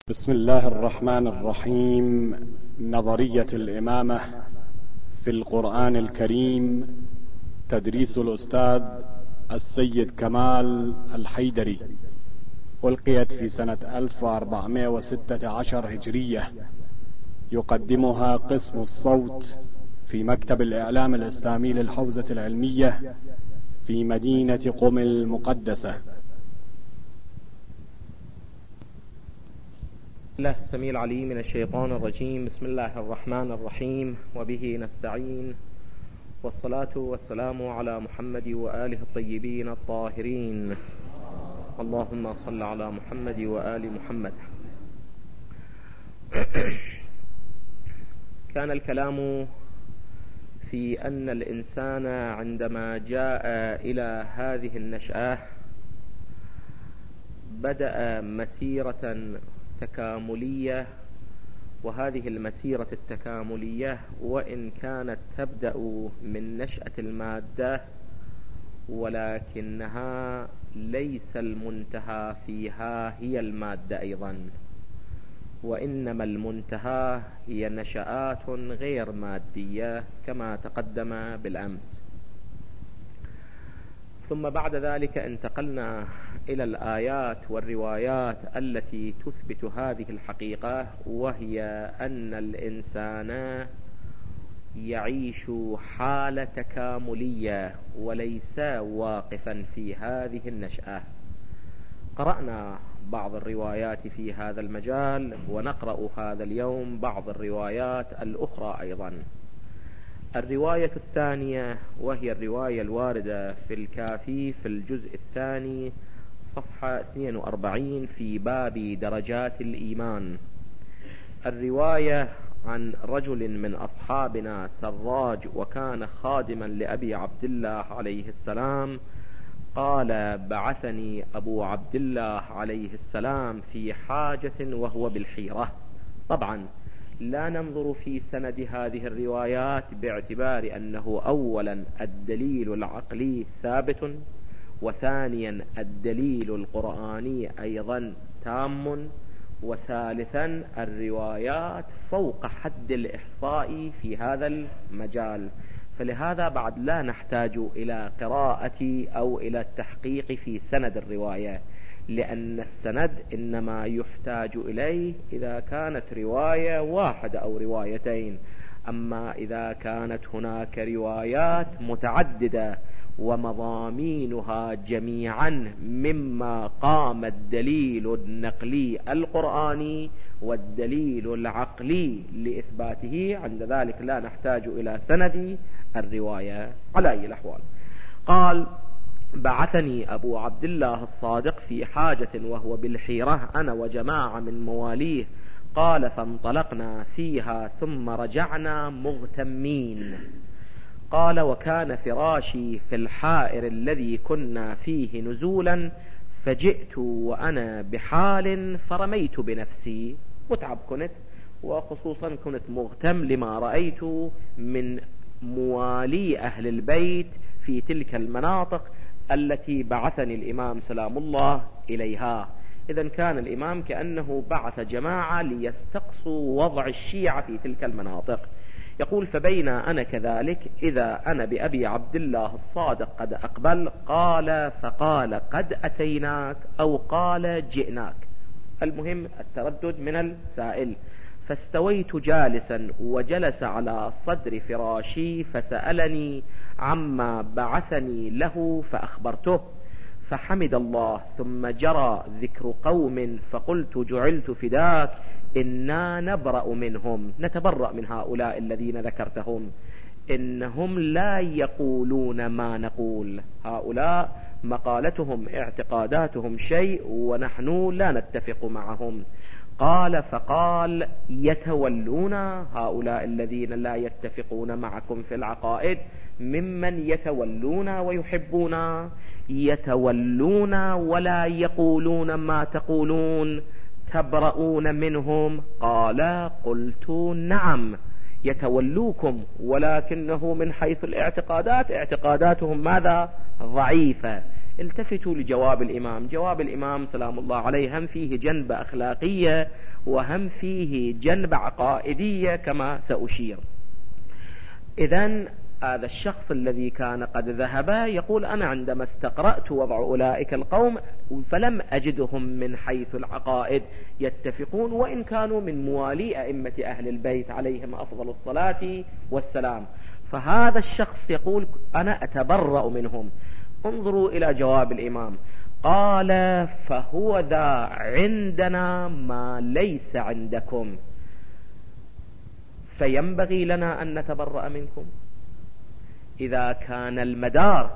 بسم الله الرحمن الرحيم. نظرية الإمامة في القرآن الكريم، تدريس الأستاذ السيد كمال الحيدري، ألقيت في سنة 1416 هجرية. يقدمها قسم الصوت في مكتب الإعلام الإسلامي للحوزة العلمية في مدينة قم المقدسة. الله السميع العليم من الشيطان الرجيم. بسم الله الرحمن الرحيم، وبه نستعين، والصلاة والسلام على محمد وآله الطيبين الطاهرين. اللهم صل على محمد وآل محمد. كان الكلام في أن الإنسان عندما جاء إلى هذه النشأة بدأ مسيرة تكاملية، وهذه المسيرة التكاملية وإن كانت تبدأ من نشأة المادة، ولكنها ليس المنتهى فيها هي المادة أيضا، وإنما المنتهى هي نشآت غير مادية كما تقدم بالأمس. ثم بعد ذلك انتقلنا إلى الآيات والروايات التي تثبت هذه الحقيقة، وهي أن الإنسان يعيش حالة تكاملية وليس واقفا في هذه النشأة. قرأنا بعض الروايات في هذا المجال، ونقرأ هذا اليوم بعض الروايات الأخرى أيضا. الرواية الثانية وهي الرواية الواردة في الكافي في الجزء الثاني صفحة 42 في باب درجات الإيمان. الرواية عن رجل من أصحابنا سراج، وكان خادما لأبي عبد الله عليه السلام، قال: بعثني أبو عبد الله عليه السلام في حاجة وهو بالحيرة. طبعا لا ننظر في سند هذه الروايات باعتبار أنه أولا الدليل العقلي ثابت، وثانيا الدليل القرآني أيضا تام، وثالثا الروايات فوق حد الإحصاء في هذا المجال. فلهذا بعد لا نحتاج إلى قراءة أو إلى التحقيق في سند الرواية، لأن السند إنما يحتاج إليه إذا كانت رواية واحدة أو روايتين. أما إذا كانت هناك روايات متعددة ومضامينها جميعا مما قام الدليل النقلي القرآني والدليل العقلي لإثباته، عند ذلك لا نحتاج إلى سند الرواية. على أي الأحوال، قال: بعثني أبو عبد الله الصادق في حاجة وهو بالحيرة، أنا وجماعة من مواليه. قال: فانطلقنا فيها ثم رجعنا مغتمين. قال: وكان فراشي في الحائر الذي كنا فيه نزولا، فجئت وأنا بحال فرميت بنفسي. متعب كنت، وخصوصا كنت مغتم لما رأيت من موالي أهل البيت في تلك المناطق التي بعثني الإمام سلام الله إليها. إذن كان الإمام كأنه بعث جماعة ليستقصوا وضع الشيعة في تلك المناطق. يقول: فبين أنا كذلك إذا أنا بأبي عبد الله الصادق قد أقبل. قال: فقال: قد أتيناك، أو قال: جئناك، المهم التردد من السائل. فاستويت جالسا، وجلس على صدر فراشي، فسألني عما بعثني له فأخبرته، فحمد الله، ثم جرى ذكر قوم، فقلت: جعلت فداك، إنا نبرأ منهم، نتبرأ من هؤلاء الذين ذكرتهم، إنهم لا يقولون ما نقول. هؤلاء مقالتهم اعتقاداتهم شيء، ونحن لا نتفق معهم. قال: فقال: يتولون، هؤلاء الذين لا يتفقون معكم في العقائد ممن يتولون ويحبون، يتولون ولا يقولون ما تقولون، تبرؤون منهم. قال: قلت: نعم، يتولوكم، ولكنه من حيث الاعتقادات اعتقاداتهم ماذا؟ ضعيفة. التفتوا لجواب الإمام. جواب الإمام سلام الله عليه هم فيه جنبة أخلاقية وهم فيه جنبة عقائدية كما سأشير. إذن هذا الشخص الذي كان قد ذهب يقول أنا عندما استقرأت وضع أولئك القوم فلم أجدهم من حيث العقائد يتفقون، وإن كانوا من موالي أئمة أهل البيت عليهم أفضل الصلاة والسلام. فهذا الشخص يقول أنا أتبرأ منهم. انظروا إلى جواب الإمام، قال فهو ذا عندنا ما ليس عندكم، فينبغي لنا أن نتبرأ منكم. إذا كان المدار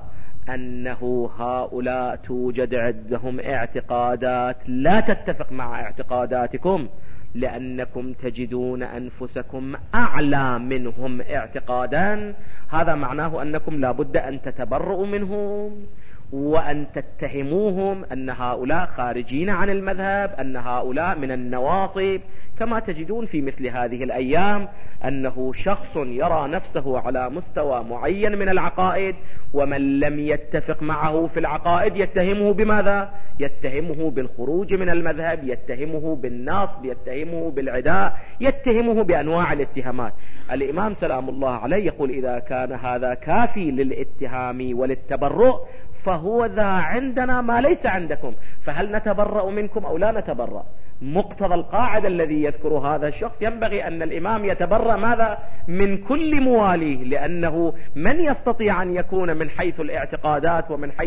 أنه هؤلاء توجد عندهم اعتقادات لا تتفق مع اعتقاداتكم لأنكم تجدون أنفسكم أعلى منهم اعتقادا، هذا معناه أنكم لابد أن تتبرؤوا منهم وأن تتهموهم أن هؤلاء خارجين عن المذهب، أن هؤلاء من النواصب، كما تجدون في مثل هذه الأيام أنه شخص يرى نفسه على مستوى معين من العقائد، ومن لم يتفق معه في العقائد يتهمه بماذا؟ يتهمه بالخروج من المذهب، يتهمه بالنصب، يتهمه بالعداء، يتهمه بأنواع الاتهامات. الإمام سلام الله عليه يقول إذا كان هذا كافي للاتهام وللتبرؤ فهو ذا عندنا ما ليس عندكم، فهل نتبرأ منكم أو لا نتبرأ؟ مقتضى القاعدة الذي يذكر هذا الشخص ينبغي أن الإمام يتبرأ ماذا؟ من كل مواليه، لأنه من يستطيع أن يكون من حيث الاعتقادات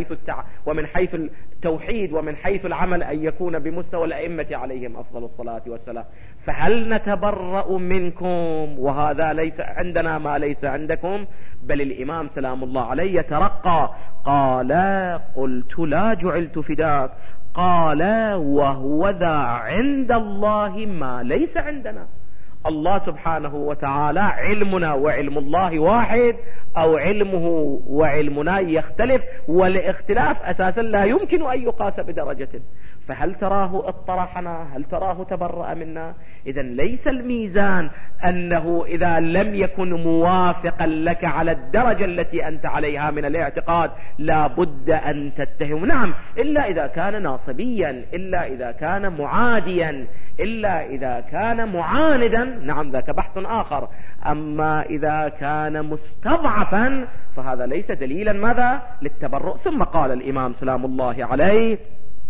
ومن حيث التوحيد ومن حيث العمل أن يكون بمستوى الأئمة عليهم أفضل الصلاة والسلام. فهل نتبرأ منكم وهذا ليس عندنا ما ليس عندكم؟ بل الإمام سلام الله عليه يترقى، قال قلت لا جعلت فداك، قال وهو ذا عند الله ما ليس عندنا. الله سبحانه وتعالى علمنا وعلم الله واحد، أو علمه وعلمنا يختلف، والاختلاف أساسا لا يمكن أن يقاس بدرجة. فهل تراه اطرحنا؟ هل تراه تبرأ منا؟ إذن ليس الميزان أنه إذا لم يكن موافقا لك على الدرجة التي أنت عليها من الاعتقاد لا بد أن تتهم، نعم، إلا إذا كان ناصبيا، إلا إذا كان معاديا، إلا إذا كان معاندا، نعم ذاك بحث آخر. أما إذا كان مستضعفا فهذا ليس دليلا ماذا؟ للتبرؤ. ثم قال الإمام سلام الله عليه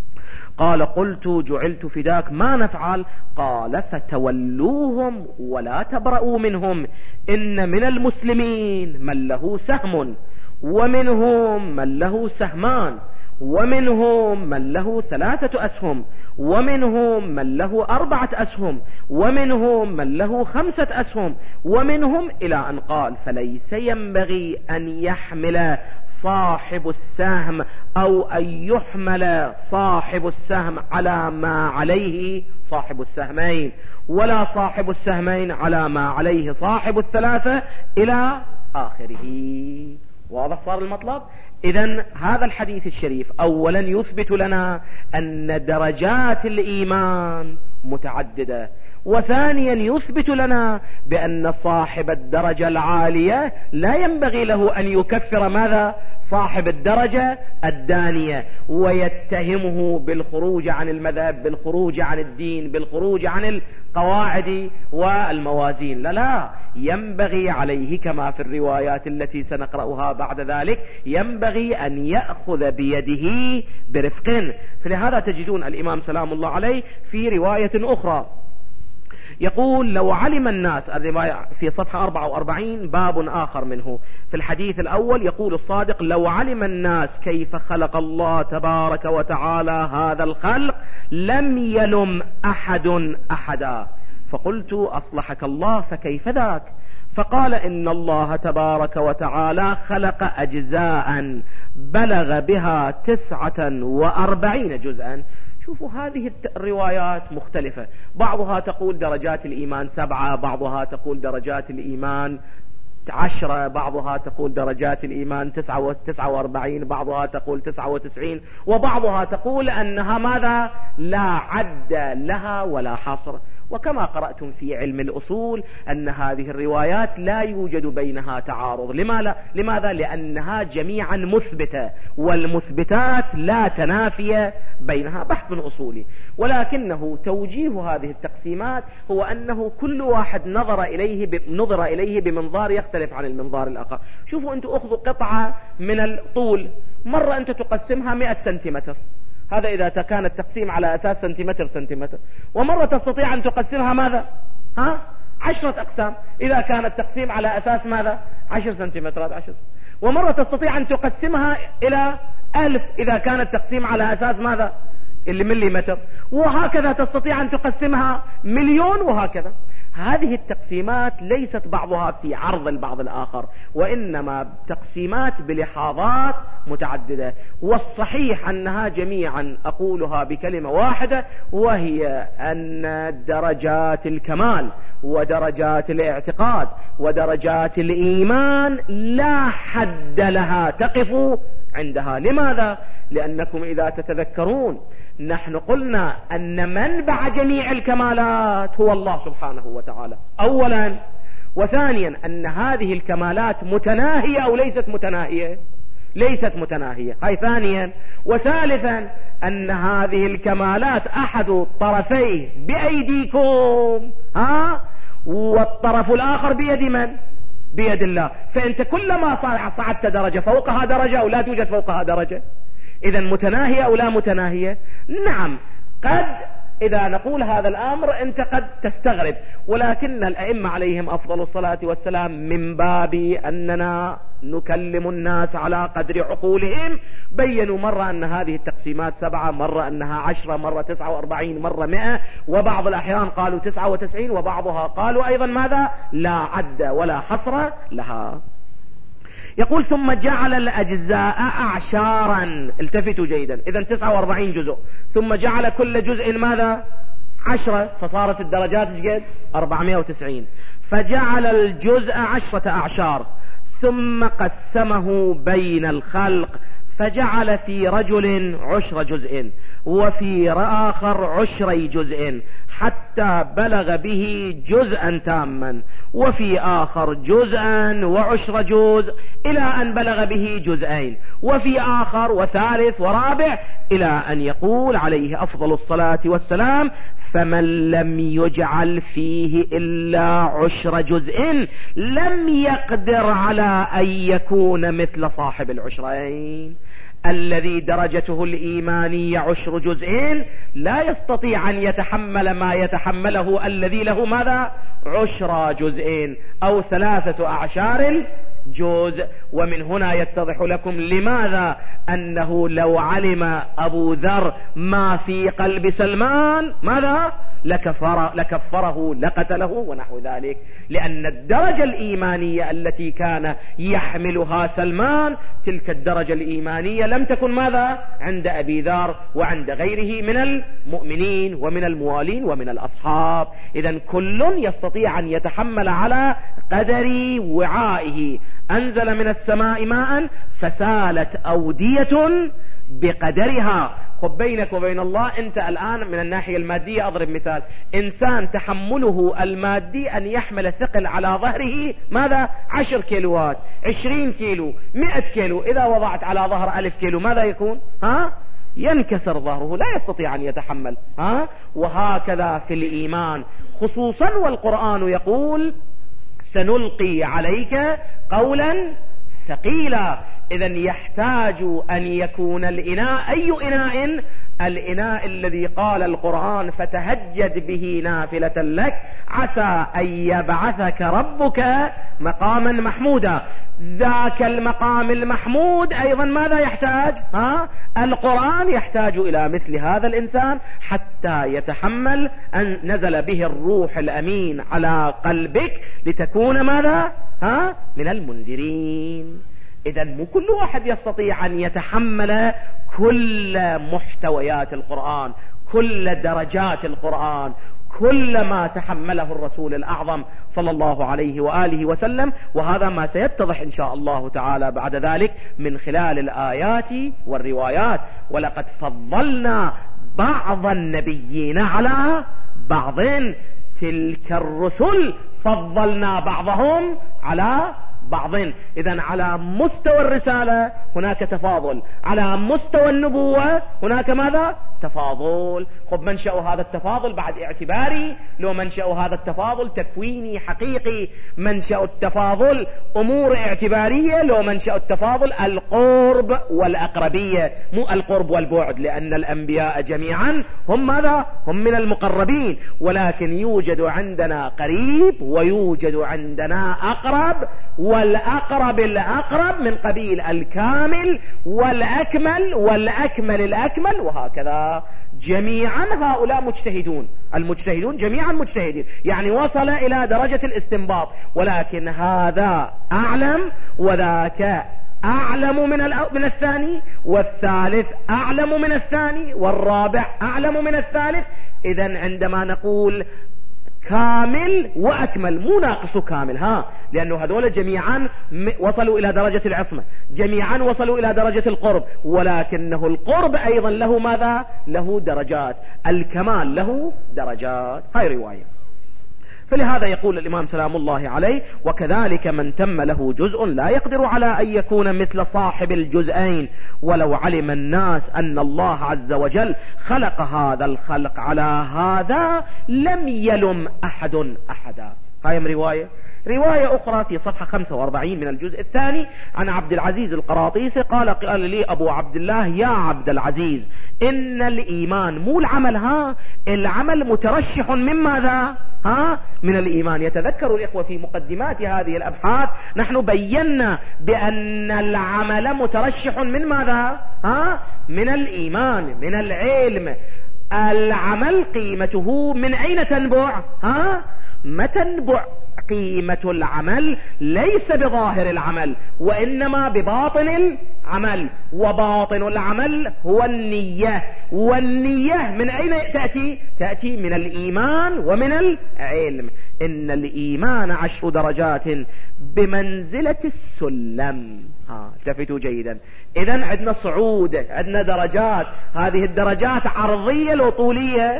قال قلت جعلت فداك ما نفعل؟ قال فتولوهم ولا تبرؤوا منهم، إن من المسلمين من له سهم ومنهم من له سهمان ومنهم من له 3 أسهم ومنهم من له 4 أسهم ومنهم من له 5 أسهم ومنهم إلى أن قال فليس ينبغي أن يحمل صاحب السهم أو أن يحمل صاحب السهم على ما عليه صاحب السهمين، ولا صاحب السهمين على ما عليه صاحب ال3 إلى آخره. واضح صار المطلب؟ إذن هذا الحديث الشريف أولا يثبت لنا أن درجات الإيمان متعددة، وثانيا يثبت لنا بأن صاحب الدرجة العالية لا ينبغي له أن يكفر ماذا؟ صاحب الدرجة الدانية ويتهمه بالخروج عن المذهب، بالخروج عن الدين، بالخروج عن القواعد والموازين. لا، ينبغي عليه كما في الروايات التي سنقرأها بعد ذلك ينبغي أن يأخذ بيده برفق. فلهذا تجدون الإمام سلام الله عليه في رواية أخرى يقول لو علم الناس، في صفحة 44 باب آخر منه، في الحديث الأول يقول الصادق لو علم الناس كيف خلق الله تبارك وتعالى هذا الخلق لم يلم أحد أحدا، فقلت أصلحك الله فكيف ذاك؟ فقال إن الله تبارك وتعالى خلق أجزاء بلغ بها 49 جزءا. شوفوا هذه الروايات مختلفة، بعضها تقول درجات الإيمان 7، بعضها تقول درجات الإيمان 10، بعضها تقول درجات الإيمان 49، بعضها تقول 99، وبعضها تقول أنها ماذا؟ لا عد لها ولا حصر. وكما قرأتم في علم الأصول أن هذه الروايات لا يوجد بينها تعارض. لماذا؟ لأنها جميعا مثبتة، والمثبتات لا تنافي بينها، بحث أصولي. ولكنه توجيه هذه التقسيمات هو أنه كل واحد نظر إليه بمنظار يختلف عن المنظار الآخر. شوفوا أنتم أخذوا قطعة من الطول، مرة أنت تقسمها 100 سنتيمتر، هذا إذا كان التقسيم على أساس سنتيمتر، ومرة تستطيع أن تقسمها ماذا؟ 10 أقسام، إذا كان التقسيم على أساس ماذا؟ 10 سنتيمترات 10، ومرة تستطيع أن تقسمها إلى 1000 إذا كان التقسيم على أساس ماذا؟ المليمتر، وهكذا تستطيع أن تقسمها 1,000,000 وهكذا. هذه التقسيمات ليست بعضها في عرض البعض الآخر، وإنما تقسيمات بلحاظات متعددة، والصحيح أنها جميعا أقولها بكلمة واحدة، وهي أن درجات الكمال ودرجات الاعتقاد ودرجات الإيمان لا حد لها تقف عندها. لماذا؟ لأنكم إذا تتذكرون نحن قلنا أن منبع جميع الكمالات هو الله سبحانه وتعالى أولا، وثانيا أن هذه الكمالات متناهية أو ليست متناهية؟ ليست متناهية، هاي ثانيا. وثالثا أن هذه الكمالات أحد طرفيه بأيديكم، والطرف الآخر بيد من؟ بيد الله. فأنت كلما صعدت درجة فوقها درجة أو لا توجد فوقها درجة. إذا متناهية أو لا متناهية؟ نعم، قد إذا نقول هذا الأمر أنت قد تستغرب، ولكن الأئمة عليهم أفضل الصلاة والسلام من باب أننا نكلم الناس على قدر عقولهم بيّنوا مرة أن هذه التقسيمات 7، مرة أنها 10، مرة 49، مرة 100، وبعض الأحيان قالوا 99، وبعضها قالوا أيضا ماذا؟ لا عد ولا حصر لها. يقول ثم جعل الأجزاء أعشارا، التفتوا جيدا، إذن 49 جزء، ثم جعل كل جزء ماذا؟ 10، فصارت الدرجات قد 490، فجعل الجزء 10 أعشار، ثم قسمه بين الخلق، فجعل في رجل 10 جزء، وفي آخر 10 جزء، حتى بلغ به جزءا تاما، وفي آخر جزءا و10 جزء، إلى أن بلغ به جزئين، وفي آخر وثالث ورابع، إلى أن يقول عليه أفضل الصلاة والسلام: فمن لم يجعل فيه إلا 10 جزء لم يقدر على أن يكون مثل صاحب العشرين. الذي درجته الإيمانية 10 جزء لا يستطيع أن يتحمل ما يتحمله الذي له ماذا؟ 10 جزء أو 3 أعشار جزء. ومن هنا يتضح لكم لماذا أنه لو علم أبو ذر ما في قلب سلمان ماذا؟ لكفره لقتله ونحو ذلك، لأن الدرجة الإيمانية التي كان يحملها سلمان تلك الدرجة الإيمانية لم تكن ماذا؟ عند أبي ذر وعند غيره من المؤمنين ومن الموالين ومن الأصحاب. إذن كل يستطيع أن يتحمل على قدر وعائه. أنزل من السماء ماء فسالت أودية بقدرها. خب بينك وبين الله أنت الآن من الناحية المادية، أضرب مثال، إنسان تحمله المادي أن يحمل ثقل على ظهره ماذا؟ 10 كيلوات، 20 كيلو، 100 كيلو، إذا وضعت على ظهر 1000 كيلو ماذا يكون؟ ينكسر ظهره، لا يستطيع أن يتحمل. وهكذا في الإيمان خصوصا، والقرآن يقول: سنلقي عليك قولا ثقيلا. إذن يحتاج أن يكون الإناء، أي إناء؟ الإناء الذي قال القرآن: فتهجد به نافلة لك عسى أن يبعثك ربك مقاما محمودا. ذاك المقام المحمود أيضا ماذا يحتاج؟ القرآن يحتاج إلى مثل هذا الإنسان حتى يتحمل أن نزل به الروح الأمين على قلبك لتكون ماذا؟ من المنذرين. إذن مو كل واحد يستطيع أن يتحمل كل محتويات القرآن، كل درجات القرآن، كل ما تحمله الرسول الأعظم صلى الله عليه وآله وسلم، وهذا ما سيتضح إن شاء الله تعالى بعد ذلك من خلال الآيات والروايات. ولقد فضلنا بعض النبيين على بعض، تلك الرسل فضلنا بعضهم على بعض. إذن على مستوى الرسالة هناك تفاضل، على مستوى النبوة هناك ماذا؟ تفاضل. خب منشأ هذا التفاضل بعد اعتباري، لو منشأ هذا التفاضل تكويني حقيقي، منشأ التفاضل أمور اعتبارية، لو منشأ التفاضل القرب والأقربية، مو القرب والبعد، لأن الأنبياء جميعا هم ماذا؟ هم من المقربين، ولكن يوجد عندنا قريب ويوجد عندنا أقرب، والأقرب الأقرب من قبيل الكامل والأكمل والأكمل الأكمل، وهكذا. جميعا هؤلاء مجتهدون، المجتهدون جميعا مجتهدين، يعني وصل إلى درجة الاستنباط، ولكن هذا أعلم وذاك أعلم من الثاني، والثالث أعلم من الثاني، والرابع أعلم من الثالث. إذن عندما نقول كامل وأكمل مو ناقص كامل، لأنه هذول جميعا وصلوا إلى درجة العصمة، جميعا وصلوا إلى درجة القرب، ولكنه القرب أيضا له ماذا؟ له درجات، الكمال له درجات. هاي رواية. فلهذا يقول الإمام سلام الله عليه: وكذلك من تم له جزء لا يقدر على أن يكون مثل صاحب الجزئين، ولو علم الناس أن الله عز وجل خلق هذا الخلق على هذا لم يلم أحد أحدا. هاي رواية. رواية أخرى في صفحة 45 من الجزء الثاني عن عبد العزيز القراطيسي قال: قال لي أبو عبد الله: يا عبد العزيز، إن الإيمان مو العمل، العمل مترشح من ماذا؟ من الإيمان. يتذكر الإخوة في مقدمات هذه الأبحاث نحن بينا بأن العمل مترشح من ماذا؟ من الإيمان، من العلم. العمل قيمته من أين تنبع؟ ما تنبع قيمة العمل ليس بظاهر العمل، وإنما بباطن العمل، وباطن العمل هو النية، والنية من أين تأتي؟ تأتي من الإيمان ومن العلم. إن الإيمان 10 درجات بمنزلة السلم. التفتوا جيدا. إذن عندنا صعود، عندنا درجات، هذه الدرجات عرضية لو طولية؟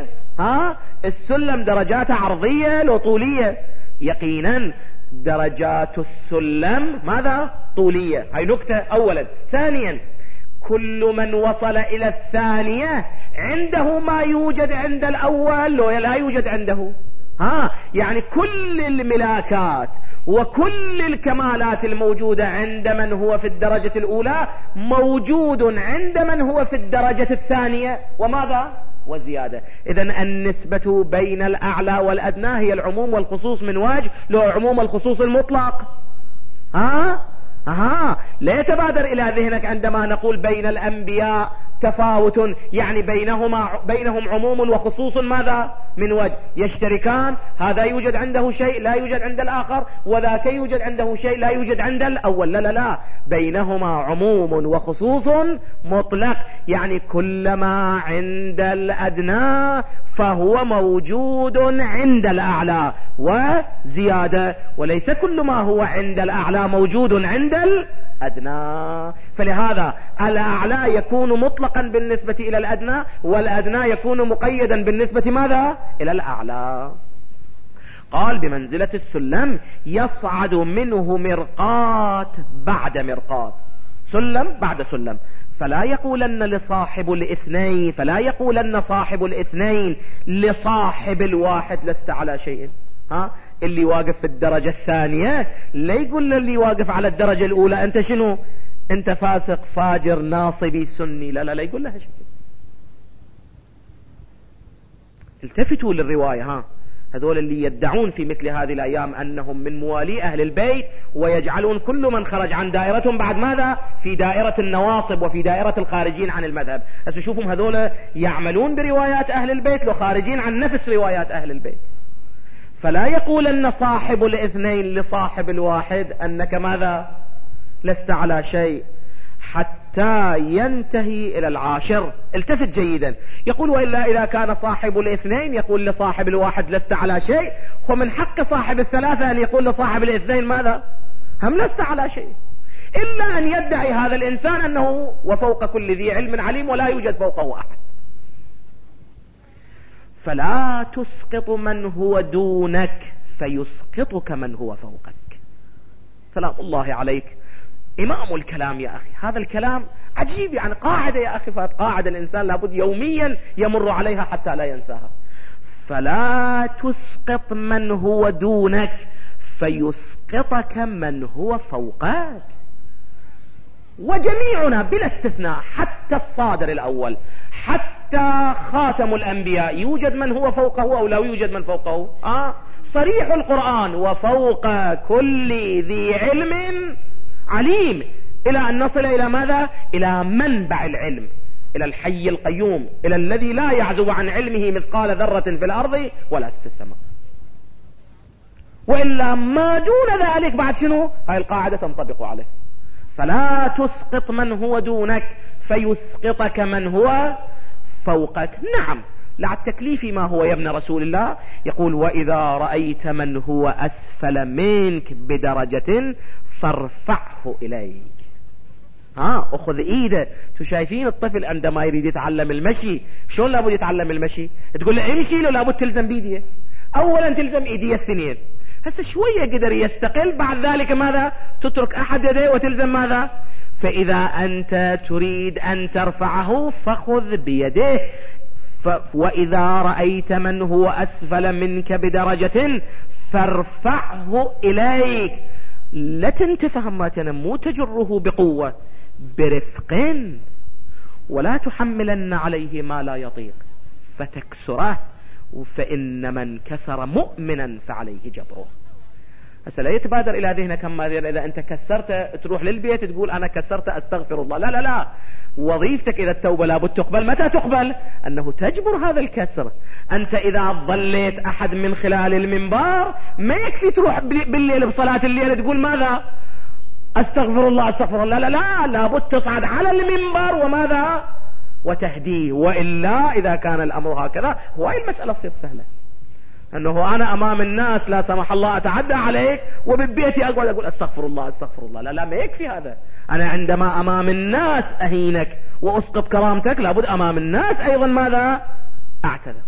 السلم درجات عرضية لو طولية؟ يقينا درجات السلم ماذا؟ طولية. هاي نكتة أولا. ثانيا، كل من وصل إلى الثانية عنده ما يوجد عند الأول لو لا يوجد عنده. يعني كل الملاكات وكل الكمالات الموجودة عند من هو في الدرجة الأولى موجود عند من هو في الدرجة الثانية، وماذا؟ وزيادة. إذن النسبة بين الأعلى والأدنى هي العموم والخصوص من وجه، لو عموم الخصوص المطلق. لا يتبادر إلى ذهنك عندما نقول بين الأنبياء تفاوت، يعني بينهم عموم وخصوص ماذا؟ من وجه، يشتركان، هذا يوجد عنده شيء لا يوجد عند الآخر، وذاك يوجد عنده شيء لا يوجد عند الأول. لا لا لا، بينهما عموم وخصوص مطلق، يعني كل ما عند الأدنى فهو موجود عند الأعلى وزيادة، وليس كل ما هو عند الأعلى موجود عند الأدنى. فلهذا الأعلى يكون مطلقا بالنسبة إلى الأدنى، والأدنى يكون مقيدا بالنسبة ماذا؟ إلى الأعلى. قال: بمنزلة السلم يصعد منه مرقات بعد مرقات، سلم بعد سلم. فلا يقولن لصاحب الاثنين، فلا يقولن صاحب الاثنين لصاحب الواحد لست على شيء. اللي واقف في الدرجة الثانية لا يقول للي واقف على الدرجة الأولى أنت شنو؟ أنت فاسق فاجر ناصبي سني. لا لا لا يقول لها شيء. التفتوا للرواية. هذول اللي يدعون في مثل هذه الأيام أنهم من موالي أهل البيت، ويجعلون كل من خرج عن دائرتهم بعد ماذا؟ في دائرة النواصب وفي دائرة الخارجين عن المذهب. هسه شوفهم هذول يعملون بروايات أهل البيت لو خارجين عن نفس روايات أهل البيت. فلا يقول أن صاحب الاثنين لصاحب الواحد أنك ماذا؟ لست على شيء، حتى حتى ينتهي إلى العاشر. التفت جيدا، يقول وإلا إذا كان صاحب الاثنين يقول لصاحب الواحد لست على شيء، ومن حق صاحب الثلاثة أن يقول لصاحب الاثنين ماذا؟ هم لست على شيء، إلا أن يدعي هذا الإنسان أنه وفوق كل ذي علم عليم ولا يوجد فوقه أحد. فلا تسقط من هو دونك فيسقطك من هو فوقك. سلام الله عليك، إمام الكلام يا أخي. هذا الكلام عجيب، يعني قاعدة يا أخي، قاعدة الإنسان لابد يوميا يمر عليها حتى لا ينساها. فلا تسقط من هو دونك فيسقطك من هو فوقك. وجميعنا بلا استثناء، حتى الصادر الأول حتى خاتم الأنبياء، يوجد من هو فوقه أو لا يوجد من فوقه؟ صريح القرآن وفوق كل ذي علم عليم، إلى أن نصل إلى ماذا؟ إلى منبع العلم، إلى الحي القيوم، إلى الذي لا يعزب عن علمه مثقال ذرة في الأرض ولا في السماء. وإلا ما دون ذلك بعد شنو؟ هاي القاعدة تنطبق عليه. فلا تسقط من هو دونك فيسقطك من هو فوقك. نعم، لا التكليف ما هو يا ابن رسول الله. يقول وإذا رأيت من هو أسفل منك بدرجة فارفعه إليك. أخذ إيده. شايفين الطفل عندما يريد يتعلم المشي شلون لابد يتعلم المشي؟ تقول له امشي له، لابد تلزم بيديه. أولا تلزم إيديه الثنين، هسه شوية قدر يستقل، بعد ذلك ماذا؟ تترك أحد يديه وتلزم ماذا؟ فإذا أنت تريد أن ترفعه فخذ بيده. وإذا رأيت من هو أسفل منك بدرجة فارفعه إليك. لا تنتفهم ما مو تجره بقوة، برفق، ولا تحملن عليه ما لا يطيق فتكسره، فإن من كسر مؤمنا فعليه جبره. هسه لا يتبادر إلى ذهنك إذا أنت كسرت تروح للبيت تقول أنا كسرت أستغفر الله. لا لا لا، وظيفتك إذا التوبة لابد تقبل. متى تقبل؟ أنه تجبر هذا الكسر. أنت إذا ضليت أحد من خلال المنبر ما يكفي تروح بالليل بصلاة الليل تقول ماذا؟ أستغفر الله أستغفر الله. لا لا لا، لابد تصعد على المنبر وماذا؟ وتهديه. وإلا إذا كان الأمر هكذا هواي المسألة تصير سهلة، أنه أنا أمام الناس لا سمح الله أتعدى عليك وببيتي أقعد أقول أستغفر الله أستغفر الله. لا لا، ما يكفي هذا. أنا عندما أمام الناس أهينك وأسقط كرامتك لابد أمام الناس أيضا ماذا؟ أعتذر.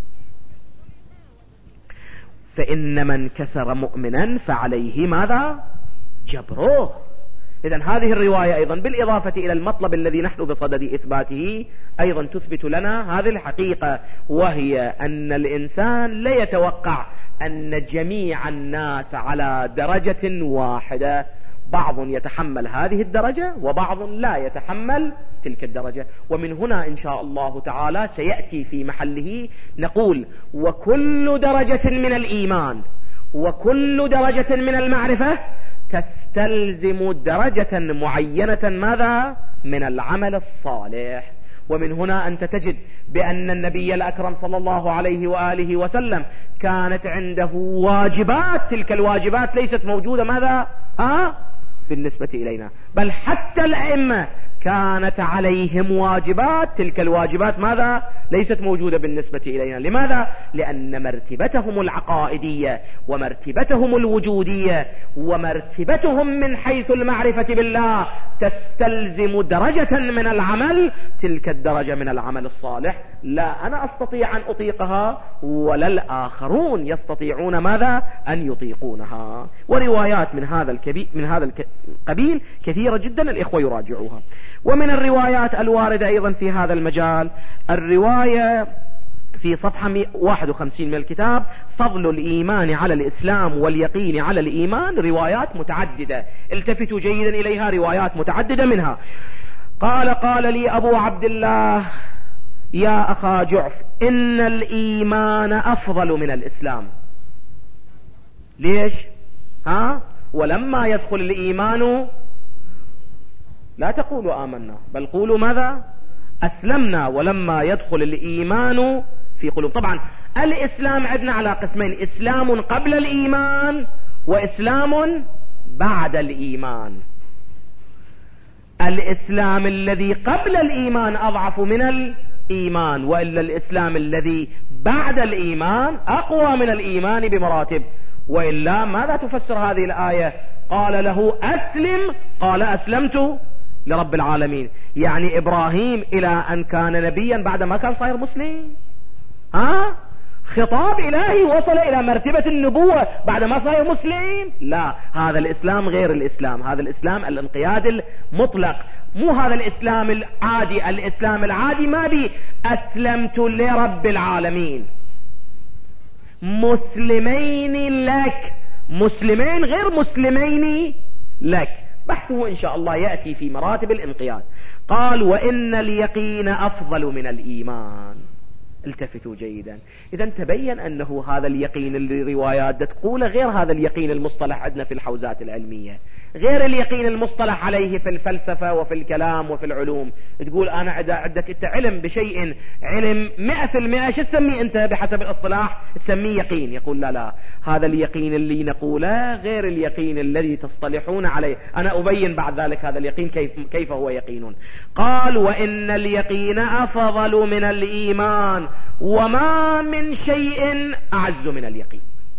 فإن من كسر مؤمنا فعليه ماذا؟ جبروه. إذن هذه الرواية أيضا بالإضافة إلى المطلب الذي نحن بصدد إثباته أيضا تثبت لنا هذه الحقيقة، وهي أن الإنسان لا يتوقع أن جميع الناس على درجة واحدة، بعض يتحمل هذه الدرجة وبعض لا يتحمل تلك الدرجة. ومن هنا إن شاء الله تعالى سيأتي في محله نقول وكل درجة من الإيمان وكل درجة من المعرفة تستلزم درجة معينة ماذا؟ من العمل الصالح. ومن هنا أنت تجد بأن النبي الأكرم صلى الله عليه وآله وسلم كانت عنده واجبات، تلك الواجبات ليست موجودة ماذا؟ بالنسبة إلينا، بل حتى الأئمة كانت عليهم واجبات، تلك الواجبات ماذا؟ ليست موجودة بالنسبة إلينا. لماذا؟ لأن مرتبتهم العقائدية ومرتبتهم الوجودية ومرتبتهم من حيث المعرفة بالله تستلزم درجة من العمل، تلك الدرجة من العمل الصالح لا أنا أستطيع أن أطيقها ولا الآخرون يستطيعون ماذا؟ أن يطيقونها. وروايات من هذا القبيل كثيرة جدا، الإخوة يراجعوها. ومن الروايات الواردة أيضا في هذا المجال الرواية في صفحة 51 من الكتاب فضل الإيمان على الإسلام واليقين على الإيمان، روايات متعددة، التفتوا جيدا إليها، روايات متعددة منها. قال لي أبو عبد الله يا أخا جعف إن الإيمان أفضل من الإسلام. ليش؟ ولما يدخل الإيمان لا تقولوا آمنا بل قولوا ماذا؟ أسلمنا. ولما يدخل الإيمان في قلوب. طبعا الإسلام عندنا على قسمين، إسلام قبل الإيمان وإسلام بعد الإيمان. الإسلام الذي قبل الإيمان أضعف من الإيمان، وإلا الإسلام الذي بعد الإيمان أقوى من الإيمان بمراتب. وإلا ماذا تفسر هذه الآية؟ قال له أسلم، قال أسلمت لرب العالمين. يعني إبراهيم إلى أن كان نبيا بعد ما كان صاير مسلم، خطاب إلهي وصل إلى مرتبة النبوة بعد ما صاير مسلم؟ لا، هذا الإسلام غير الإسلام. هذا الإسلام الانقياد المطلق، مو هذا الإسلام العادي. الإسلام العادي ما بي أسلمت لرب العالمين، مسلمين لك، مسلمين غير مسلمين لك. بحثه إن شاء الله يأتي في مراتب الانقياد. قال وإن اليقين أفضل من الإيمان. التفتوا جيدا. إذا تبين أنه هذا اليقين اللي روايات تقول غير هذا اليقين المصطلح عندنا في الحوزات العلمية، غير اليقين المصطلح عليه في الفلسفة وفي الكلام وفي العلوم. تقول أنا عندك أنت علم بشيء، علم 100%، شو تسميه أنت بحسب الاصطلاح؟ تسميه يقين. يقول لا لا، هذا اليقين اللي نقوله غير اليقين الذي تصطلحون عليه. أنا أبين بعد ذلك هذا اليقين كيف هو يقين. قال وإن اليقين أفضل من الإيمان، وما من شيء أعز من اليقين.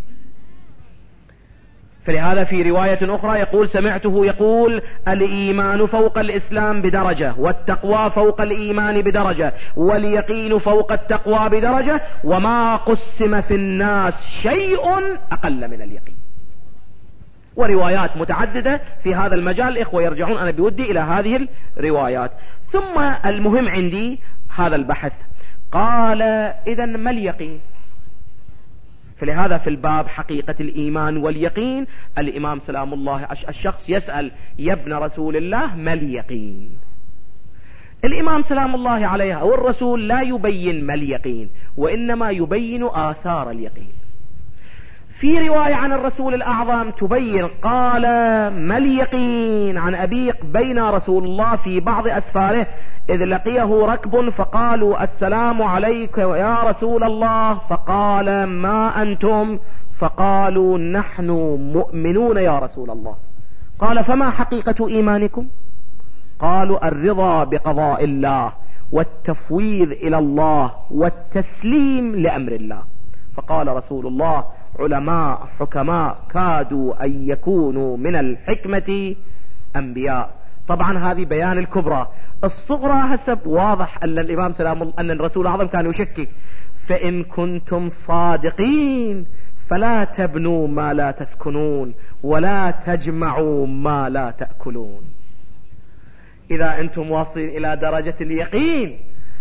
فلهذا في رواية أخرى يقول سمعته يقول الإيمان فوق الإسلام بدرجة، والتقوى فوق الإيمان بدرجة، واليقين فوق التقوى بدرجة، وما قسم في الناس شيء أقل من اليقين. وروايات متعددة في هذا المجال. إخوة يرجعون أنا بودي إلى هذه الروايات. ثم المهم عندي هذا البحث. قال إذن ما اليقين؟ فلهذا في الباب حقيقة الإيمان واليقين الإمام سلام الله الشخص يسأل يا ابن رسول الله ما اليقين؟ الإمام سلام الله عليه أو الرسول لا يبين ما اليقين، وإنما يبين آثار اليقين. في رواية عن الرسول الأعظم تبين قال ما اليقين عن أبيق بين رسول الله في بعض أسفاره إذ لقيه ركب فقالوا السلام عليك يا رسول الله، فقال ما أنتم؟ فقالوا نحن مؤمنون يا رسول الله. قال فما حقيقة إيمانكم؟ قالوا الرضا بقضاء الله والتفويض إلى الله والتسليم لأمر الله. فقال رسول الله علماء حكماء كادوا أن يكونوا من الحكمة أنبياء. طبعا هذه بيان الكبرى. الصغرى هسه واضح أن الإمام سلام أن الرسول الأعظم كان يشكك. فإن كنتم صادقين فلا تبنوا ما لا تسكنون ولا تجمعوا ما لا تأكلون. إذا أنتم واصلين إلى درجة اليقين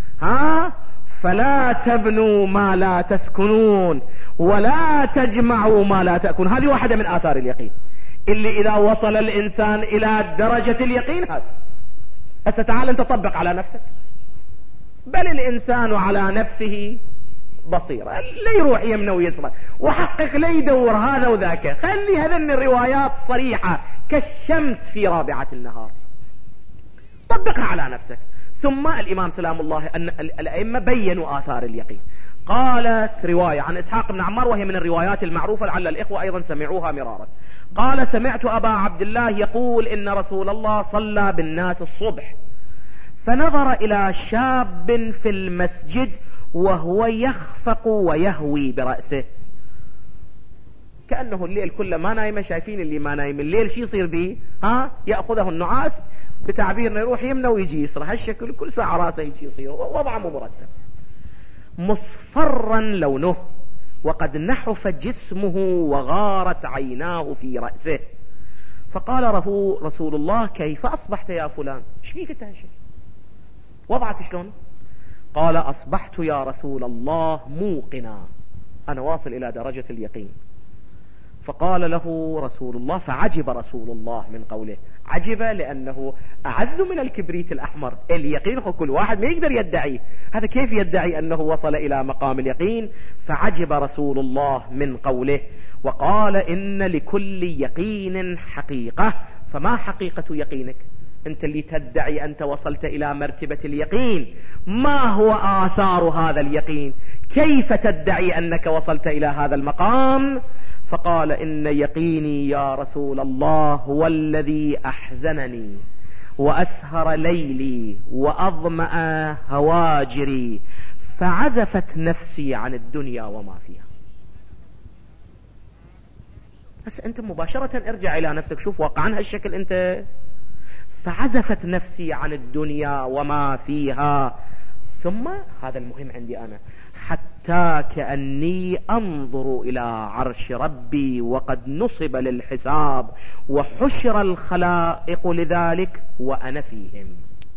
فلا تبنوا ما لا تسكنون ولا تجمعوا ما لا تأكلون. هذه واحدة من آثار اليقين اللي إذا وصل الإنسان إلى درجة اليقين هذا. هسه تعال أنت طبق على نفسك. بل الإنسان على نفسه بصيرة، لا يروح يمنى ويسرى وحقق لا يدور هذا وذاك. خلي هذين الروايات صريحة كالشمس في رابعة النهار، طبقها على نفسك. ثم الإمام سلام الله أن الأئمة بينوا آثار اليقين. قالت رواية عن إسحاق بن عمار وهي من الروايات المعروفة لعل الإخوة أيضا سمعوها مرارا. قال سمعت أبا عبد الله يقول إن رسول الله صلى بالناس الصبح فنظر إلى شاب في المسجد وهو يخفق ويهوي برأسه. كأنه الليل كله ما نايمة. شايفين اللي ما نايم الليل شي يصير به؟ يأخذه النعاس، بتعبيرنا يروح يمنى ويجي يسرى. هالشكل كل ساعة راسه يجي يصير وضعه مرتب. مصفرا لونه وقد نحف جسمه وغارت عيناه في رأسه. فقال له رسول الله كيف أصبحت يا فلان؟ ايش فيك انت هالشيء؟ وضعك شلون؟ قال أصبحت يا رسول الله موقنا، أنا واصل إلى درجة اليقين. فقال له رسول الله فعجب رسول الله من قوله. عجب لأنه أعز من الكبريت الأحمر. اليقين كل واحد ما يقدر يدعيه، هذا كيف يدعي أنه وصل إلى مقام اليقين؟ فعجب رسول الله من قوله وقال إن لكل يقين حقيقة. فما حقيقة يقينك أنت اللي تدعي أنت وصلت إلى مرتبة اليقين؟ ما هو آثار هذا اليقين؟ كيف تدعي أنك وصلت إلى هذا المقام؟ فقال إن يقيني يا رسول الله هو الذي أحزنني وأسهر ليلي وأظمأ هواجري فعزفت نفسي عن الدنيا وما فيها. بس أنت مباشرة ارجع إلى نفسك، شوف واقعا هالشكل أنت. فعزفت نفسي عن الدنيا وما فيها، ثم هذا المهم عندي أنا، حتى كأني أنظر إلى عرش ربي وقد نصب للحساب وحشر الخلائق لذلك وأنا فيهم.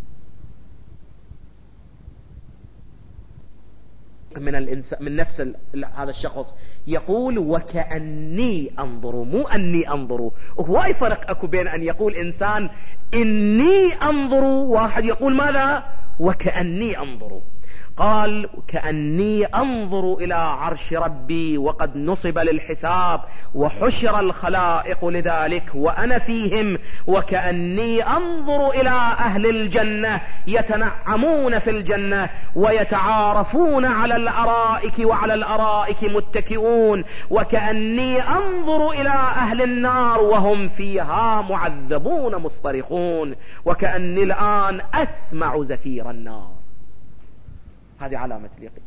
من نفس هذا الشخص يقول وكأني أنظر، مو أني أنظر. هو أي فرق أكو بين أن يقول إنسان إني أنظر، واحد يقول ماذا وكأني أنظر. قال كأني أنظر إلى عرش ربي وقد نصب للحساب وحشر الخلائق لذلك وأنا فيهم، وكأني أنظر إلى أهل الجنة يتنعمون في الجنة ويتعارفون على الأرائك وعلى الأرائك متكئون، وكأني أنظر إلى أهل النار وهم فيها معذبون مصطرخون، وكأني الآن أسمع زفير النار. هذه علامة اليقين.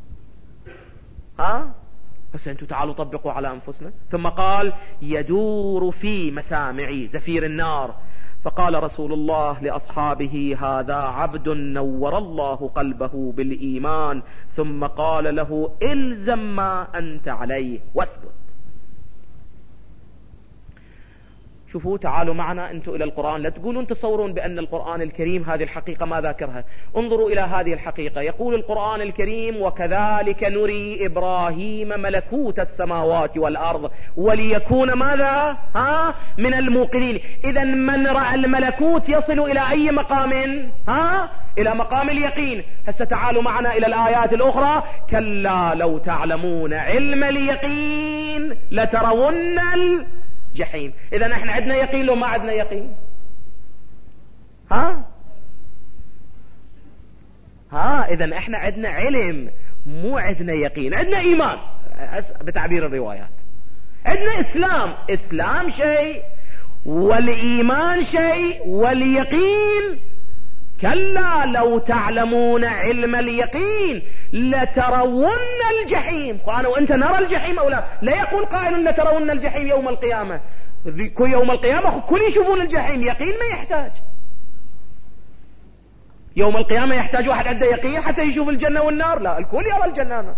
بس أنتم تعالوا طبقوا على أنفسنا. ثم قال يدور في مسامعي زفير النار. فقال رسول الله لأصحابه هذا عبد نور الله قلبه بالإيمان، ثم قال له إلزم ما أنت عليه واثبت. شوفوا تعالوا معنا أنتم إلى القرآن، لا تقولون تصورون بأن القرآن الكريم هذه الحقيقة ما ذاكرها. انظروا إلى هذه الحقيقة. يقول القرآن الكريم وكذلك نري إبراهيم ملكوت السماوات والأرض وليكون ماذا من الموقنين. إذا من رأى الملكوت يصل إلى أي مقام؟ إلى مقام اليقين. هسه تعالوا معنا إلى الآيات الأخرى. كلا لو تعلمون علم اليقين لترون الجحيم. إذا احنا عندنا يقين لو ما عندنا يقين؟ إذا احنا عندنا علم مو عندنا يقين. عندنا إيمان بتعبير الروايات، عندنا إسلام شيء والإيمان شيء واليقين. كلا لو تعلمون علم اليقين لترون الجحيم. أنا وأنت نرى الجحيم أو لا؟ لا يقول قائل لترون الجحيم يوم القيامة. يوم القيامة كل يشوفون الجحيم، يقين ما يحتاج. يوم القيامة يحتاج واحد عنده يقين حتى يشوف الجنة والنار؟ لا، الكل يرى الجنة.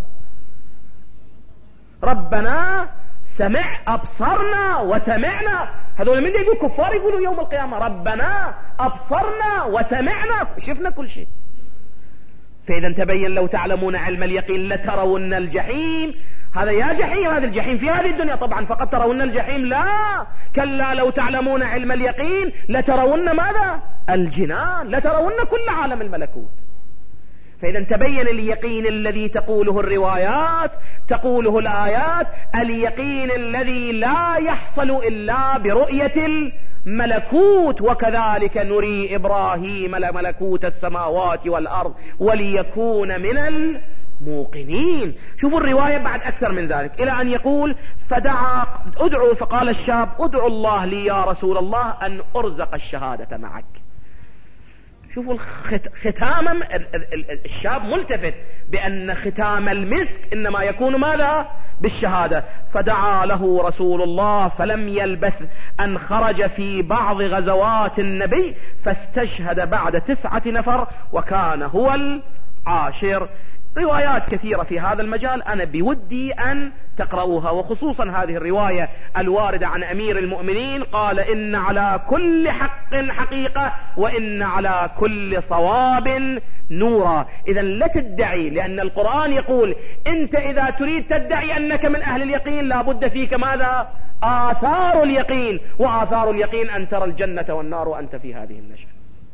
ربنا سمع أبصرنا وسمعنا. هذول من يقول كفار يقولوا يوم القيامة ربنا أبصرنا وسمعنا، شفنا كل شيء. فإذا تبين لو تعلمون علم اليقين لترون الجحيم. هذا يا جحيم، هذا الجحيم في هذه الدنيا طبعا فقط ترون الجحيم؟ لا، كلا لو تعلمون علم اليقين لترون ماذا؟ الجنان، لترون كل عالم الملكوت. فإذا تبين اليقين الذي تقوله الروايات تقوله الآيات، اليقين الذي لا يحصل إلا برؤية الملكوت. وكذلك نري إبراهيم ملكوت السماوات والأرض وليكون من الموقنين. شوفوا الرواية بعد أكثر من ذلك إلى أن يقول ادعوا، فقال الشاب ادعوا الله لي يا رسول الله أن أرزق الشهادة معك. شوفوا ختام الشاب ملتفت بأن ختام المسك إنما يكون ماذا؟ بالشهادة. فدعا له رسول الله فلم يلبث أن خرج في بعض غزوات النبي فاستشهد بعد 9 نفر وكان هو العاشر. روايات كثيرة في هذا المجال أنا بودي أن تقرأوها، وخصوصا هذه الرواية الواردة عن أمير المؤمنين قال إن على كل حق حقيقة وإن على كل صواب نورا. إذا لا تدعي، لأن القرآن يقول أنت إذا تريد تدعي أنك من أهل اليقين لابد فيك ماذا؟ آثار اليقين، وآثار اليقين أن ترى الجنة والنار وأنت في هذه النشأة.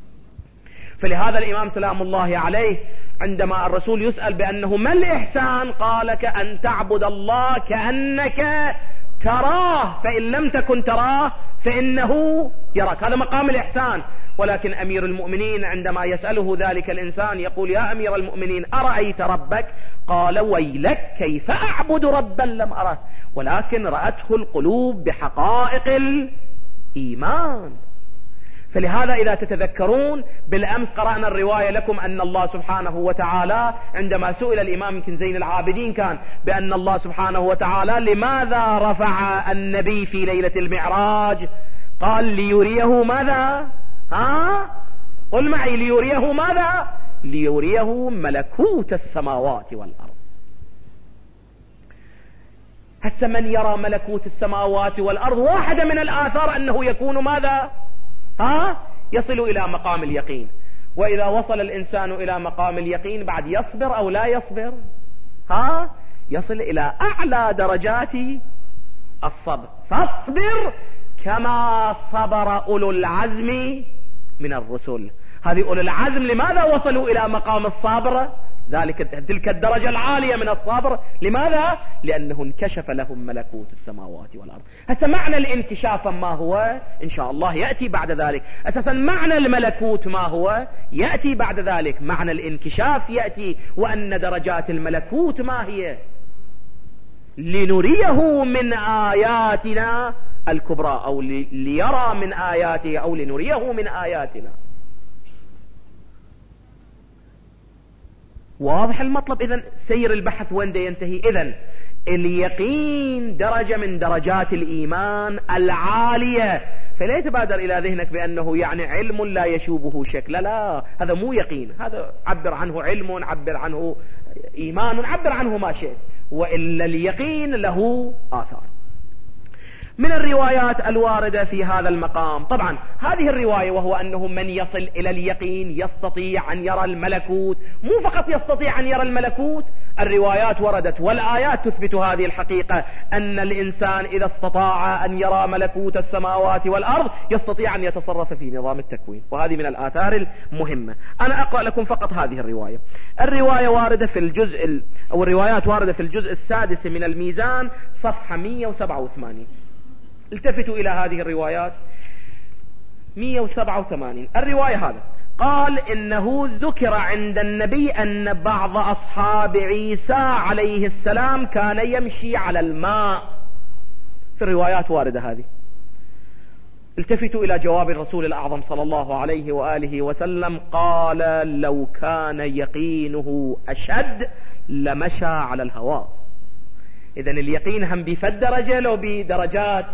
فلهذا الإمام سلام الله عليه عندما الرسول يسأل بأنه ما الإحسان قال كأن تعبد الله كأنك تراه فإن لم تكن تراه فإنه يراك. هذا مقام الإحسان. ولكن أمير المؤمنين عندما يسأله ذلك الإنسان يقول يا أمير المؤمنين أرأيت ربك؟ قال ويلك كيف أعبد ربا لم أره، ولكن رأته القلوب بحقائق الإيمان. فلهذا إذا تتذكرون بالأمس قرأنا الرواية لكم أن الله سبحانه وتعالى عندما سئل الإمام يمكن زين العابدين كان بأن الله سبحانه وتعالى لماذا رفع النبي في ليلة المعراج؟ قال ليريه ماذا؟ قل معي، ليريه ماذا؟ ليريه ملكوت السماوات والأرض. هسه من يرى ملكوت السماوات والأرض واحدة من الآثار أنه يكون ماذا؟ يصل إلى مقام اليقين. وإذا وصل الإنسان إلى مقام اليقين بعد يصبر أو لا يصبر؟ يصل إلى أعلى درجات الصبر. فاصبر كما صبر أولو العزم من الرسل. هذه أولو العزم لماذا وصلوا إلى مقام الصبر؟ تلك الدرجة العالية من الصبر. لماذا؟ لأنه انكشف لهم ملكوت السماوات والأرض. هسه معنى الانكشاف ما هو؟ إن شاء الله يأتي بعد ذلك. أساسا معنى الملكوت ما هو؟ يأتي بعد ذلك. معنى الانكشاف يأتي، وأن درجات الملكوت ما هي؟ لنريه من آياتنا الكبرى، أو ليرى من آياته، أو لنريه من آياتنا. واضح المطلب؟ إذن سير البحث وين دا ينتهي؟ إذن اليقين درجة من درجات الإيمان العالية. فلا يتبادر إلى ذهنك بأنه يعني علم لا يشوبه شك. لا، هذا مو يقين، هذا عبر عنه علم، عبر عنه إيمان، عبر عنه ما شئت، وإلا اليقين له آثار. من الروايات الواردة في هذا المقام، طبعا هذه الرواية وهو أنه من يصل إلى اليقين يستطيع أن يرى الملكوت. مو فقط يستطيع أن يرى الملكوت، الروايات وردت والآيات تثبت هذه الحقيقة، أن الإنسان إذا استطاع أن يرى ملكوت السماوات والأرض يستطيع أن يتصرف في نظام التكوين. وهذه من الآثار المهمة. أنا أقرأ لكم فقط هذه الرواية. الرواية واردة في الجزء أو الروايات واردة في الجزء السادس من الميزان صفحة 187. التفتوا إلى هذه الروايات 187. الرواية هذا قال إنه ذكر عند النبي أن بعض أصحاب عيسى عليه السلام كان يمشي على الماء. في الروايات واردة هذه. التفتوا إلى جواب الرسول الأعظم صلى الله عليه وآله وسلم. قال لو كان يقينه أشد لمشى على الهواء. إذن اليقين هم بفد درجة لو بدرجات.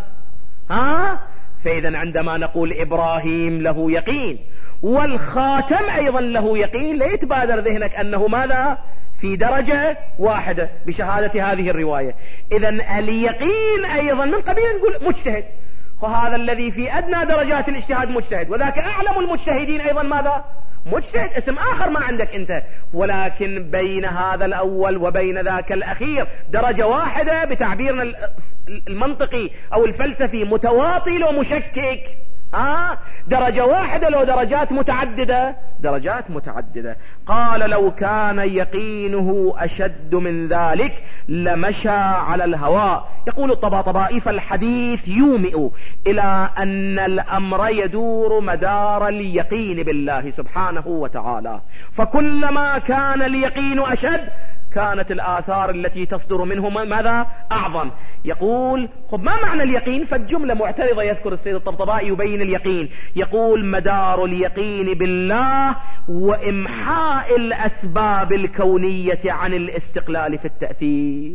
فإذا عندما نقول إبراهيم له يقين والخاتم أيضا له يقين، لا يتبادر ذهنك أنه ماذا؟ في درجة واحدة بشهادة هذه الرواية. إذن اليقين أيضا من قبيل نقول مجتهد، وهذا الذي في أدنى درجات الاجتهاد مجتهد، وذاك أعلم المجتهدين أيضا ماذا؟ مجتهد. اسم آخر ما عندك أنت، ولكن بين هذا الأول وبين ذاك الأخير درجة واحدة بتعبيرنا المنطقي أو الفلسفي، متواطي لو مشكك. درجة واحدة لو درجات متعددة؟ درجات متعددة. قال لو كان يقينه أشد من ذلك لمشى على الهواء. يقول الطباطبائي فالحديث يومئ إلى أن الأمر يدور مدار اليقين بالله سبحانه وتعالى، فكلما كان اليقين أشد كانت الآثار التي تصدر منه ماذا؟ أعظم. يقول ما معنى اليقين؟ فالجملة معترضة. يذكر السيد الطبطبائي يبين اليقين، يقول مدار اليقين بالله وإمحاء الأسباب الكونية عن الاستقلال في التأثير.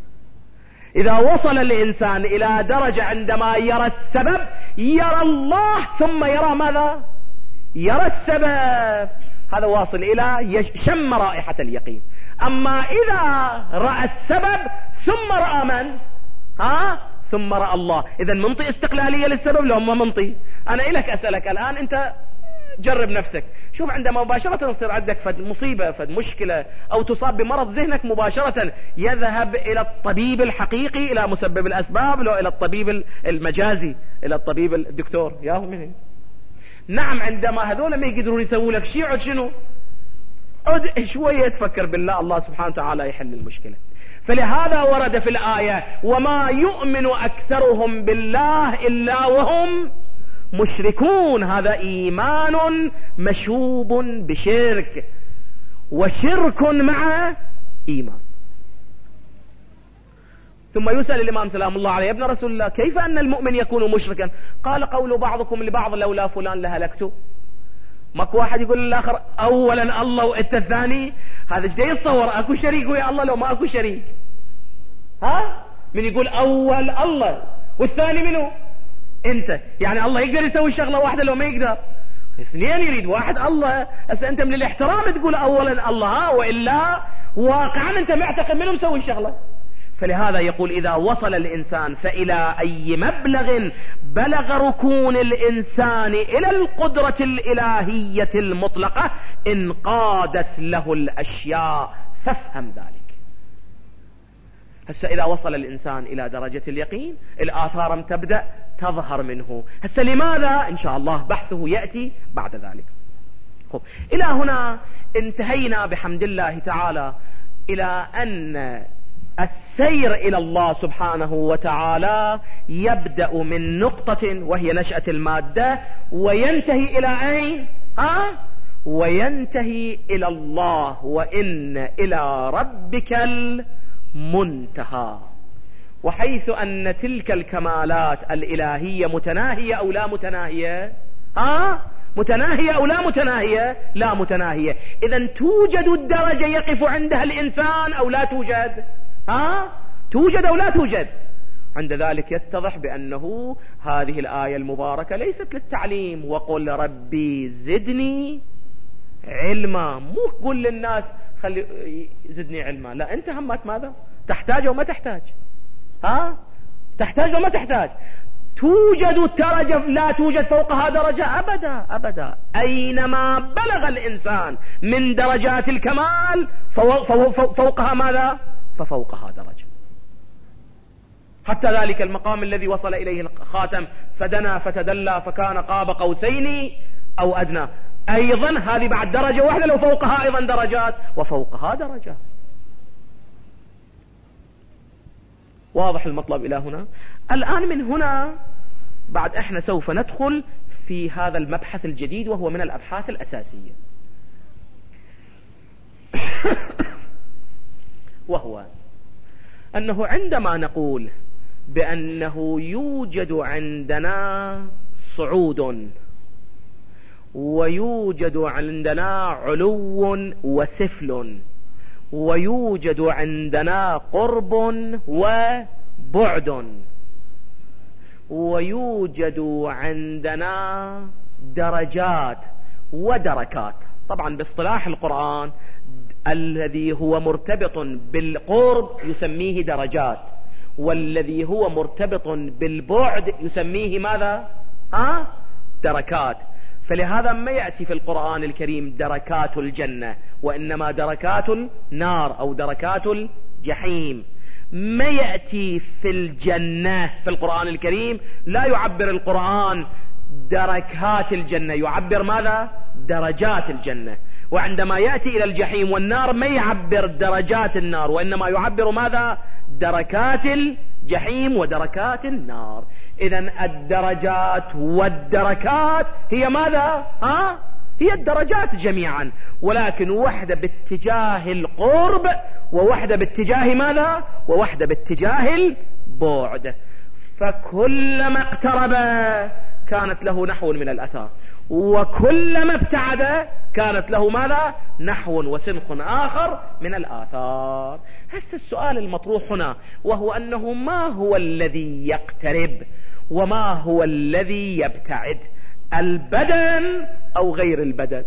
إذا وصل الإنسان إلى درجة عندما يرى السبب يرى الله ثم يرى ماذا؟ يرى السبب، هذا واصل إلى شم رائحة اليقين. أما إذا رأى السبب ثم رأى من؟ ثم رأى الله. إذا منطي استقلالية للسبب لو ما منطي. أنا إلك أسألك الآن، أنت جرب نفسك، شوف عندما مباشرة يصير عندك فد مصيبة فد مشكلة أو تصاب بمرض، ذهنك مباشرة يذهب إلى الطبيب الحقيقي، إلى مسبب الأسباب، لو إلى الطبيب المجازي، إلى الطبيب الدكتور. ياهو منين؟ نعم، عندما هذول ما يقدرون يسووا لك شيء، عد شنو؟ عد شوية تفكر بالله، الله سبحانه وتعالى يحل المشكلة. فلهذا ورد في الآية وما يؤمن أكثرهم بالله إلا وهم مشركون. هذا إيمان مشوب بشرك، وشرك مع إيمان. ثم يسأل الإمام سلام الله عليه: ابن رسول الله، كيف أن المؤمن يكون مشركا؟ قال: قول بعضكم لبعض لولا فلان لهلكت. ماكو واحد يقول للآخر أولا الله وأنت الثاني. هذا ايش يتصور؟ أكو شريك ويا الله لو ما أكو شريك؟ ها؟ من يقول أول الله والثاني منه؟ أنت. يعني الله يقدر يسوي شغلة واحدة لو ما يقدر؟ اثنين يريد واحد الله. هسه أنت من الاحترام تقول أولا الله، ها؟ وإلا واقعا أنت معتقد منه مسوي الشغلة. فلهذا يقول: إذا وصل الإنسان فإلى أي مبلغ بلغ ركون الإنسان إلى القدرة الإلهية المطلقة انقادت له الأشياء، فافهم ذلك. هسه إذا وصل الإنسان إلى درجة اليقين الآثار تبدأ تظهر منه. هسه لماذا؟ إن شاء الله بحثه يأتي بعد ذلك. خب، إلى هنا انتهينا بحمد الله تعالى إلى أن السير إلى الله سبحانه وتعالى يبدأ من نقطة وهي نشأة المادة، وينتهي إلى أين؟ وينتهي إلى الله، وإن إلى ربك المنتهى. وحيث أن تلك الكمالات الإلهية متناهية أو لا متناهية؟ متناهية أو لا متناهية؟ لا متناهية. إذن توجد الدرجة يقف عندها الإنسان أو لا توجد؟ توجد أو لا توجد؟ عند ذلك يتضح بأنه هذه الآية المباركة ليست للتعليم: وقل ربي زدني علما. مو قل للناس خلي زدني علما، لا، أنت همك ماذا؟ تحتاج أو ما تحتاج؟ تحتاج أو ما تحتاج؟ توجد درجة لا توجد فوقها درجة؟ أبدا أبدا. أينما بلغ الإنسان من درجات الكمال فوقها ماذا؟ ففوقها درجة. حتى ذلك المقام الذي وصل إليه الخاتم فدنا فتدلى فكان قاب قوسين أو أدنى، أيضا هذه بعد درجة واحدة، لو فوقها أيضا درجات وفوقها درجات. واضح المطلب إلى هنا؟ الآن من هنا بعد احنا سوف ندخل في هذا المبحث الجديد، وهو من الأبحاث الأساسية، وهو أنه عندما نقول بأنه يوجد عندنا صعود ويوجد عندنا علو وسفل ويوجد عندنا قرب وبعد ويوجد عندنا درجات ودركات. طبعا باصطلاح القرآن الذي هو مرتبط بالقرب يسميه درجات، والذي هو مرتبط بالبعد يسميه ماذا؟ دركات. فلهذا ما يأتي في القرآن الكريم دركات الجنة، وإنما دركات النار أو دركات الجحيم. ما يأتي في الجنة في القرآن الكريم لا يعبر القرآن دركات الجنة، يعبر ماذا؟ درجات الجنة. وعندما يأتي إلى الجحيم والنار ما يعبر درجات النار، وإنما يعبر ماذا؟ دركات الجحيم ودركات النار. إذن الدرجات والدركات هي ماذا؟ هي الدرجات جميعا، ولكن وحدة باتجاه القرب ووحدة باتجاه ماذا؟ ووحدة باتجاه البعد. فكلما اقترب كانت له نحو من الأثار، وكلما ابتعد كانت له ماذا؟ نحو وسنخ آخر من الآثار. هسه السؤال المطروح هنا وهو أنه ما هو الذي يقترب وما هو الذي يبتعد؟ البدن أو غير البدن؟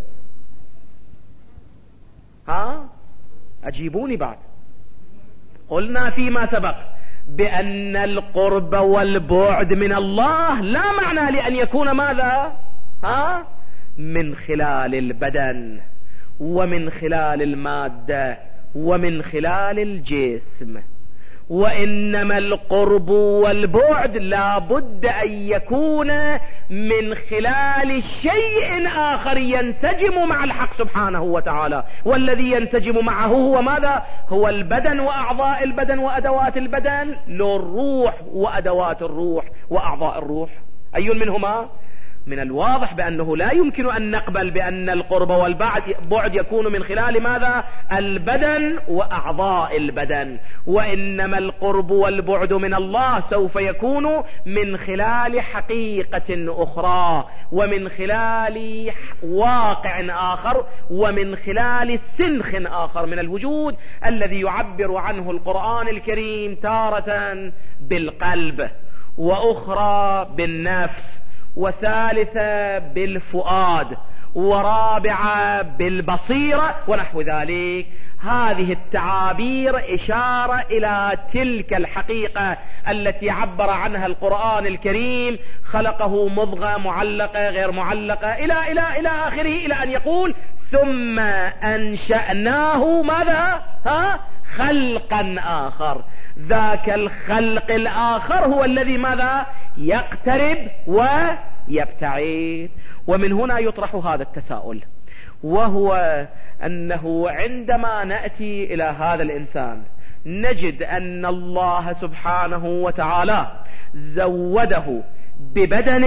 أجيبوني بعد. قلنا فيما سبق بأن القرب والبعد من الله لا معنى لأن يكون ماذا؟ من خلال البدن ومن خلال المادة ومن خلال الجسم، وإنما القرب والبعد لا بد أن يكون من خلال شيء آخر ينسجم مع الحق سبحانه وتعالى، والذي ينسجم معه هو ماذا؟ هو البدن وأعضاء البدن وأدوات البدن، لو الروح وأدوات الروح وأعضاء الروح. أي منهما؟ من الواضح بأنه لا يمكن أن نقبل بأن القرب والبعد يكون من خلال ماذا؟ البدن وأعضاء البدن، وإنما القرب والبعد من الله سوف يكون من خلال حقيقة أخرى، ومن خلال واقع آخر، ومن خلال سنخ آخر من الوجود الذي يعبر عنه القرآن الكريم تارة بالقلب، وأخرى بالنفس، وثالثة بالفؤاد، ورابعة بالبصيرة ونحو ذلك. هذه التعابير إشارة إلى تلك الحقيقة التي عبر عنها القرآن الكريم: خلقه مضغة، معلقة، غير معلقة، إلى آخره، إلى أن يقول: ثم أنشأناه ماذا؟ خلقا آخر. ذاك الخلق الآخر هو الذي ماذا؟ يقترب ويبتعد. ومن هنا يطرح هذا التساؤل، وهو أنه عندما نأتي إلى هذا الإنسان نجد أن الله سبحانه وتعالى زوده ببدن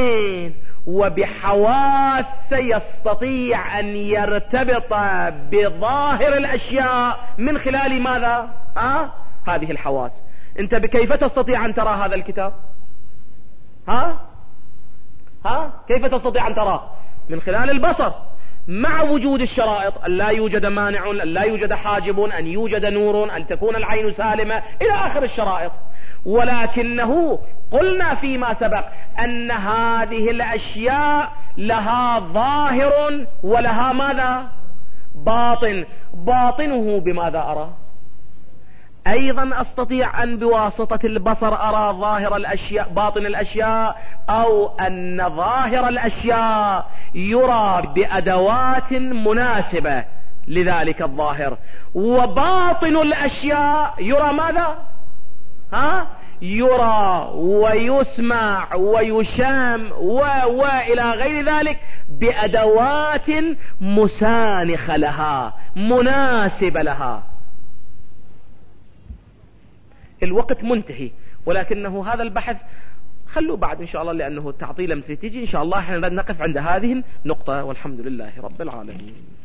وبحواس يستطيع أن يرتبط بظاهر الأشياء من خلال ماذا؟ هذه الحواس. أنت بكيف تستطيع أن ترى هذا الكتاب؟ كيف تستطيع أن تراه؟ من خلال البصر، مع وجود الشرائط: أن لا يوجد مانع، أن لا يوجد حاجب، أن يوجد نور، أن تكون العين سالمة، إلى آخر الشرائط. ولكنه قلنا فيما سبق أن هذه الأشياء لها ظاهر ولها ماذا؟ باطن. باطنه بماذا أرى؟ أيضا أستطيع أن بواسطة البصر أرى ظاهر الأشياء، باطن الأشياء، أو أن ظاهر الأشياء يرى بأدوات مناسبة لذلك الظاهر، وباطن الأشياء يرى ماذا؟ يرى ويسمع ويشام وإلى غير ذلك بأدوات مسانخة لها، مناسبة لها. الوقت منتهي، ولكنه هذا البحث خلوا بعد إن شاء الله، لأنه تعطيله مثل تيجي إن شاء الله. احنا نقف عند هذه النقطة، والحمد لله رب العالمين.